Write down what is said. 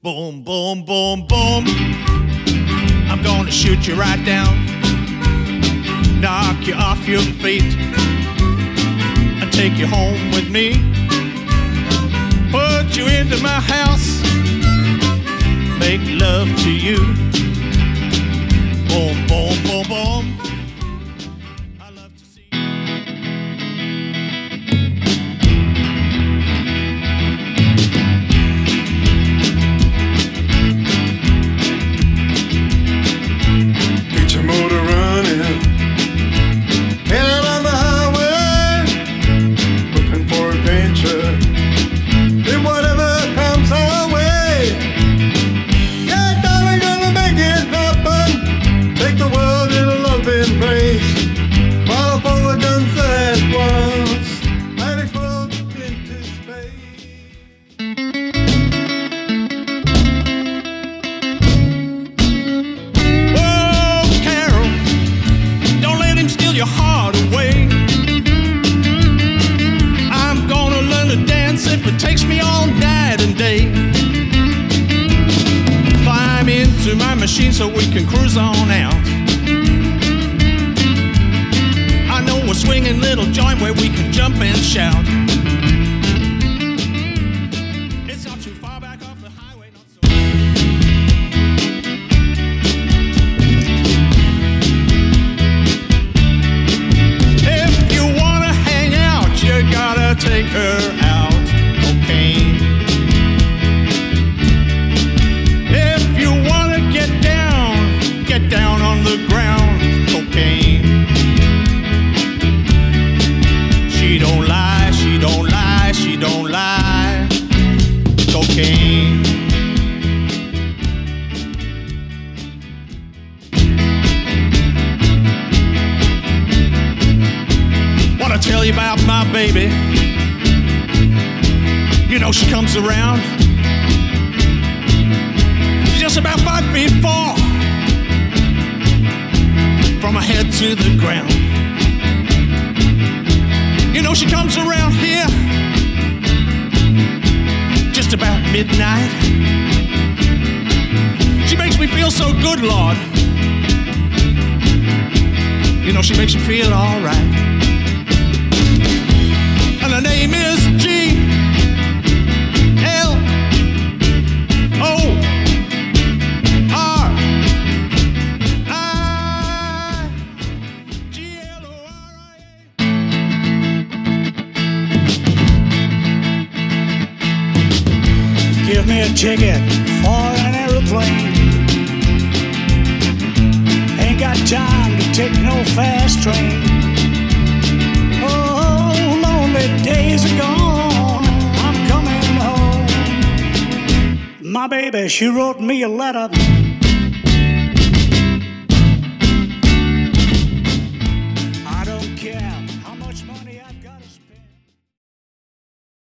Boom, boom, boom, boom. I'm gonna shoot you right down, knock you off your feet, and take you home with me. Put you into my house, make love to you. Boom, boom, boom, boom. I love to see Get your motor running, headed on the highway, looking for adventure. In whatever comes our way, yeah, darling, gonna make it happen. Take the world in a loving embrace. Fire for the guns at once and explode into space. Whoa, Carol, don't let him steal your heart away. I'm gonna learn to dance if it takes me all night and day. Climb into my machine so we can cruise on out. I know a swinging little joint where we can jump and shout. It's not too far back off the highway, not so. If you wanna hang out, you gotta take her out. Cocaine. If you wanna get down on the ground. Cocaine. She don't lie, she don't lie, she don't lie. Cocaine. Wanna tell you about my baby. You know she comes around. She's just about 5'4", from her head to the ground. You know she comes around here just about midnight. She makes me feel so good, Lord. You know she makes me feel alright. And her name is G-L-O-R-I. Give me a ticket for an aeroplane. Ain't got time to take no fast train. Oh, lonely days are gone. I'm coming home. My baby, she wrote me a letter.